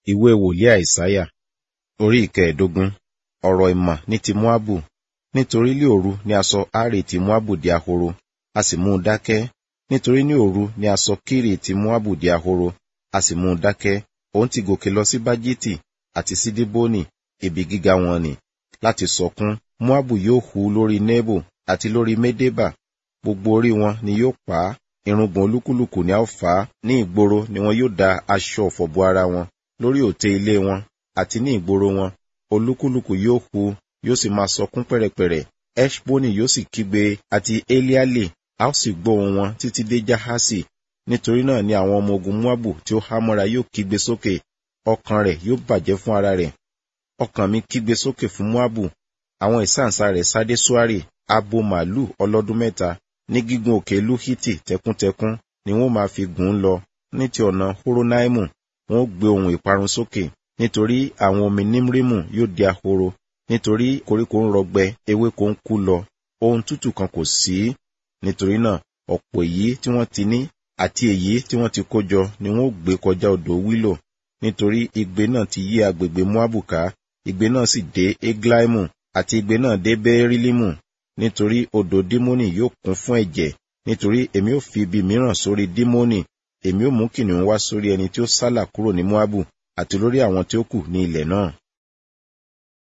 Ìwé wòlíì Àìsáyà, orí ìkẹẹ̀dógún. Ọ̀rọ̀ ìmọ̀ ní ti Moabu. Nítorí ní òru ni a sọ Ari ti Moabu di ahoro, a sì mú un dákẹ́. Nítorí ní òru ni a sọ Kiri ti Moabu di ahoro, a sì mú un dákẹ́. Òun ti gòkè lọ sí Bájítì àti sí Diboni, ibi gíga wọn nì, láti sọkún. Moabu yóò hù lórí Nebo àti lórí Medeba. Gbogbo orí wọn ni yóò pa á. Irùngbọ̀n olúkúlùkù ni a ó fà á. Ní ìgboro ni wọn yóò da aṣọ ọ̀fọ̀ bo ara wọn. Lórí òté ilé wọn àti ní ìgboro wọn, olúkúlùkù yóò hu, yóò sì máa sọkún pẹ̀rẹ̀pẹ̀rẹ̀. Eṣboni yóò sì kígbe, àti Eliale, a ó sì gbọ́ ohùn wọn títí dé Jahasi. Nítorí náà ni àwọn ọmọ ogun Moabu tí ó há mọ́ra yóò kígbe sókè. Ọkàn rẹ̀ yóò bàjẹ́ fún ara rẹ̀. Ọkàn mi kígbe sókè fún Moabu. Àwọn ìsáǹsá rẹ̀ sádé Suari, abo màálù ọlọ́dún mẹ́ta. Ní gígùn òkè Luhiti tẹkuntẹkun ni wọ́n máa fi gùn ún lọ. Ní ti ọ̀nà Horonaimu, wọn ó gbé ohùn ìparun sókè. Nítorí àwọn omi Nimrimu yóò di ahoro. Nítorí koríko ń rọgbẹ, ewéko ń kú lọ, ohun tútù kan kò sí. Nítorí náà, ọ̀pọ̀ èyí tí wọ́n ti ní àti èyí tí wọ́n ti kó jọ ni wọ́n ó gbé kọjá odò Wílò. Nítorí igbe náà ti yí agbègbè Moabu ká, igbe náà sì dé Eglaimu, àti igbe náà dé Beerilimu. Nítorí odò Dimoni yóò kún fún ẹ̀jẹ̀. Nítorí èmi ó fi ibi mìíràn sórí Dimoni, èmi ó mú kìnnìún wá sórí ẹni tí ó sálà kúrò ní Moabu, àti lórí àwọn tí ó kù ní ilẹ̀ náà.